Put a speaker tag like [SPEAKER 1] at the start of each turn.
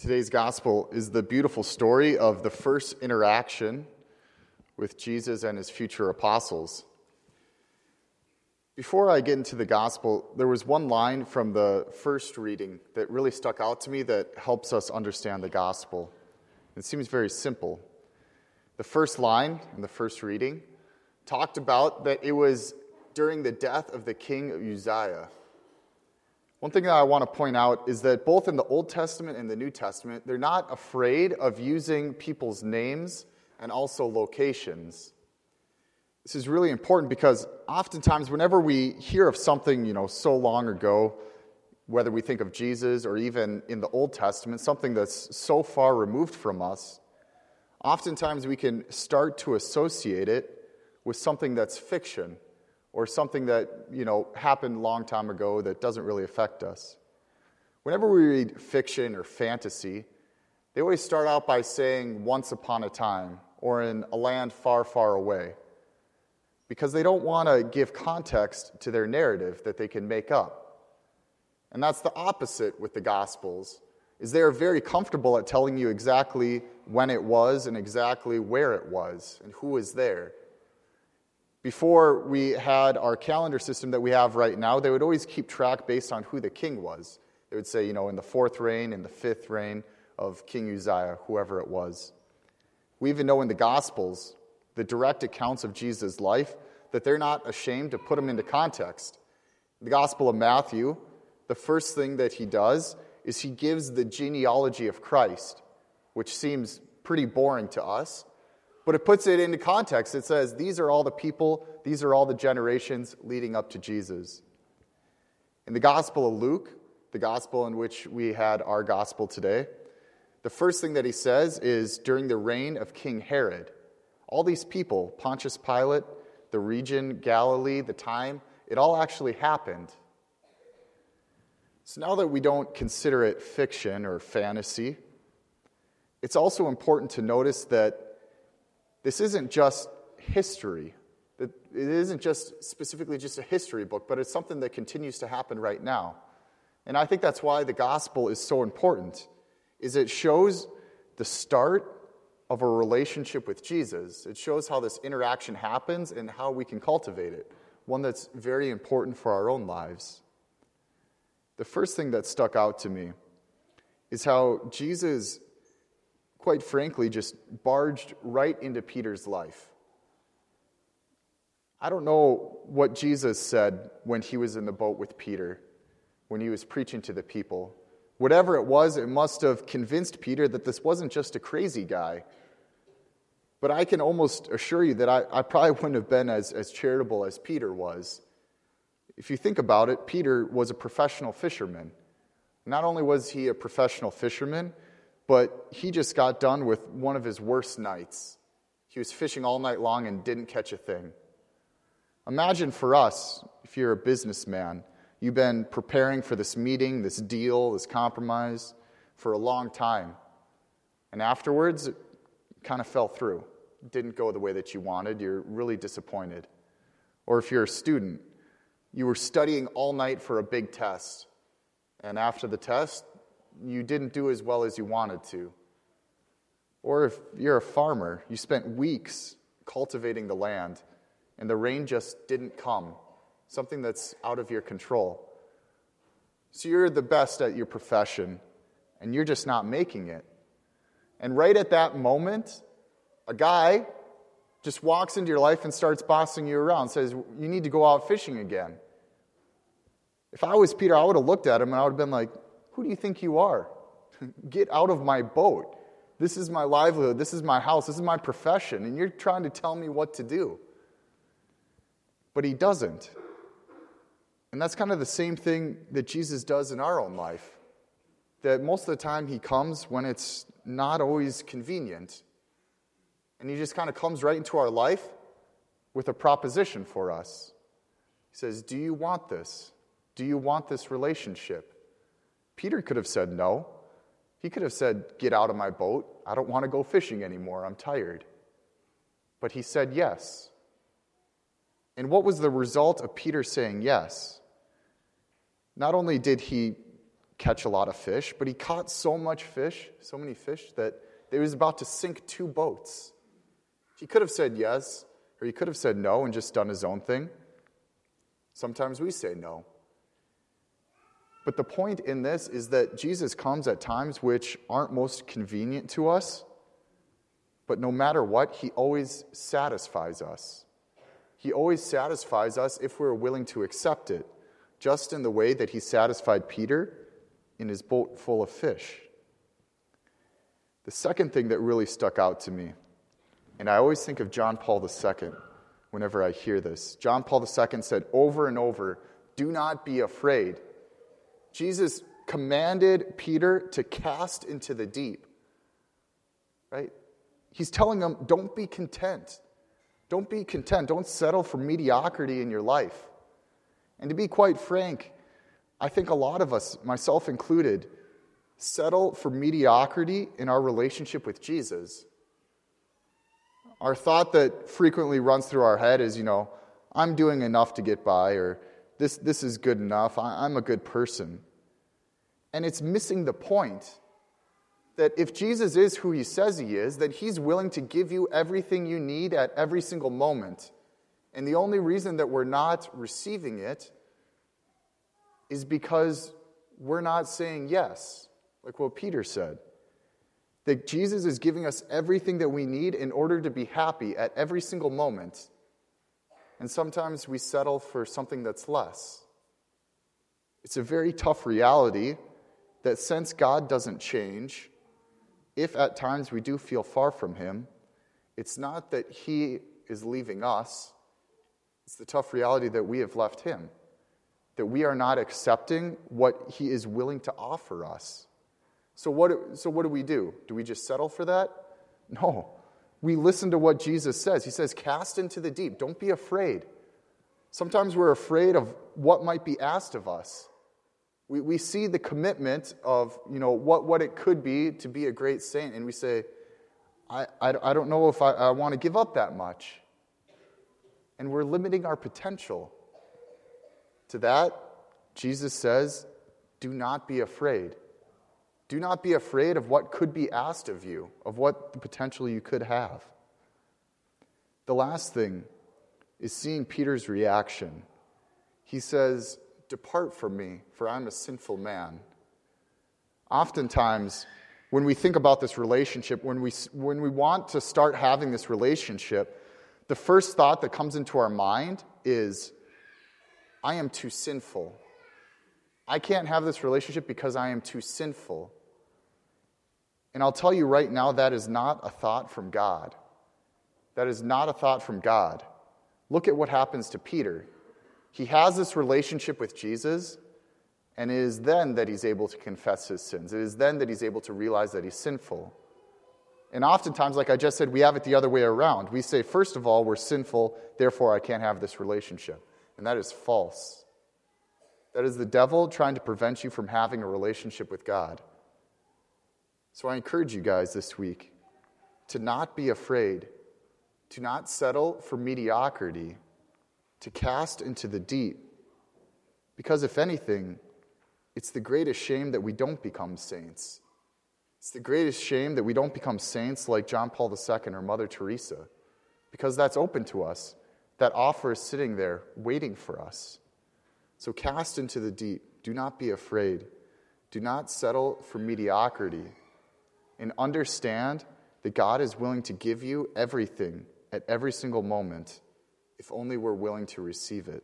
[SPEAKER 1] Today's gospel is the beautiful story of the first interaction with Jesus and his future apostles. Before I get into the gospel, there was one line from the first reading that really stuck out to me that helps us understand the gospel. It seems very simple. The first line in the first reading talked about that it was during the death of the king Uzziah. One thing that I want to point out is that both in the Old Testament and the New Testament, they're not afraid of using people's names and also locations. This is really important because oftentimes whenever we hear of something, so long ago, whether we think of Jesus or even in the Old Testament, something that's so far removed from us, oftentimes we can start to associate it with something that's fiction or something that, happened a long time ago that doesn't really affect us. Whenever we read fiction or fantasy, they always start out by saying once upon a time or in a land far, far away, because they don't want to give context to their narrative that they can make up. And that's the opposite with the Gospels, is they are very comfortable at telling you exactly when it was and exactly where it was and who was there. Before we had our calendar system that we have right now, they would always keep track based on who the king was. They would say, in the fourth reign, in the fifth reign of King Uzziah, whoever it was. We even know in the Gospels, the direct accounts of Jesus' life, that they're not ashamed to put them into context. In the Gospel of Matthew, the first thing that he does is he gives the genealogy of Christ, which seems pretty boring to us. But it puts it into context. It says, these are all the people, these are all the generations leading up to Jesus. In the Gospel of Luke, the gospel in which we had our gospel today, the first thing that he says is during the reign of King Herod. All these people, Pontius Pilate, the region, Galilee, the time, it all actually happened. So now that we don't consider it fiction or fantasy, it's also important to notice that this isn't just history. It isn't just specifically just a history book, but it's something that continues to happen right now. And I think that's why the gospel is so important, is it shows the start of a relationship with Jesus. It shows how this interaction happens and how we can cultivate it, one that's very important for our own lives. The first thing that stuck out to me is how Jesus, quite frankly, just barged right into Peter's life. I don't know what Jesus said when he was in the boat with Peter, when he was preaching to the people. Whatever it was, it must have convinced Peter that this wasn't just a crazy guy. But I can almost assure you that I probably wouldn't have been as charitable as Peter was. If you think about it, Peter was a professional fisherman. Not only was he a professional fisherman, but he just got done with one of his worst nights. He was fishing all night long and didn't catch a thing. Imagine for us, if you're a businessman, you've been preparing for this meeting, this deal, this compromise for a long time. And afterwards, it kind of fell through. It didn't go the way that you wanted. You're really disappointed. Or if you're a student, you were studying all night for a big test. And after the test, you didn't do as well as you wanted to. Or if you're a farmer, you spent weeks cultivating the land, and the rain just didn't come, something that's out of your control. So you're the best at your profession, and you're just not making it. And right at that moment, a guy just walks into your life and starts bossing you around, says, you need to go out fishing again. If I was Peter, I would have looked at him and I would have been like, who do you think you are? Get out of my boat. This is my livelihood. This is my house. This is my profession. And you're trying to tell me what to do. But he doesn't. And that's kind of the same thing that Jesus does in our own life. That most of the time he comes when it's not always convenient. And he just kind of comes right into our life with a proposition for us. He says, do you want this? Do you want this relationship? Peter could have said no. He could have said, get out of my boat. I don't want to go fishing anymore. I'm tired. But he said yes. And what was the result of Peter saying yes? Not only did he catch a lot of fish, but he caught so many fish, that he was about to sink 2 boats. He could have said yes, or he could have said no and just done his own thing. Sometimes we say no. But the point in this is that Jesus comes at times which aren't most convenient to us, but no matter what, he always satisfies us. He always satisfies us if we're willing to accept it, just in the way that he satisfied Peter in his boat full of fish. The second thing that really stuck out to me, and I always think of John Paul II whenever I hear this. John Paul II said over and over, "Do not be afraid." Jesus commanded Peter to cast into the deep, right? He's telling him, don't be content. Don't be content. Don't settle for mediocrity in your life. And to be quite frank, I think a lot of us, myself included, settle for mediocrity in our relationship with Jesus. Our thought that frequently runs through our head is, I'm doing enough to get by, or this is good enough, I'm a good person. And it's missing the point that if Jesus is who he says he is, that he's willing to give you everything you need at every single moment. And the only reason that we're not receiving it is because we're not saying yes, like what Peter said. That Jesus is giving us everything that we need in order to be happy at every single moment. And sometimes we settle for something that's less. It's a very tough reality that since God doesn't change, if at times we do feel far from him, it's not that he is leaving us. It's the tough reality that we have left him, that we are not accepting what he is willing to offer us. So what do we do? Do we just settle for that? No. We listen to what Jesus says. He says, cast into the deep. Don't be afraid. Sometimes we're afraid of what might be asked of us. We see the commitment of, what it could be to be a great saint, and we say, I don't know if I want to give up that much. And we're limiting our potential. To that, Jesus says, do not be afraid. Do not be afraid of what could be asked of you, of what the potential you could have. The last thing is seeing Peter's reaction. He says, depart from me, for I'm a sinful man. Oftentimes, when we think about this relationship, when we want to start having this relationship, the first thought that comes into our mind is, I am too sinful. I can't have this relationship because I am too sinful. And I'll tell you right now, that is not a thought from God. That is not a thought from God. Look at what happens to Peter. He has this relationship with Jesus, and it is then that he's able to confess his sins. It is then that he's able to realize that he's sinful. And oftentimes, like I just said, we have it the other way around. We say, first of all, we're sinful, therefore I can't have this relationship. And that is false. That is the devil trying to prevent you from having a relationship with God. So I encourage you guys this week to not be afraid, to not settle for mediocrity, to cast into the deep. Because if anything, it's the greatest shame that we don't become saints. It's the greatest shame that we don't become saints like John Paul II or Mother Teresa, because that's open to us. That offer is sitting there waiting for us. So cast into the deep. Do not be afraid. Do not settle for mediocrity. And understand that God is willing to give you everything at every single moment if only we're willing to receive it.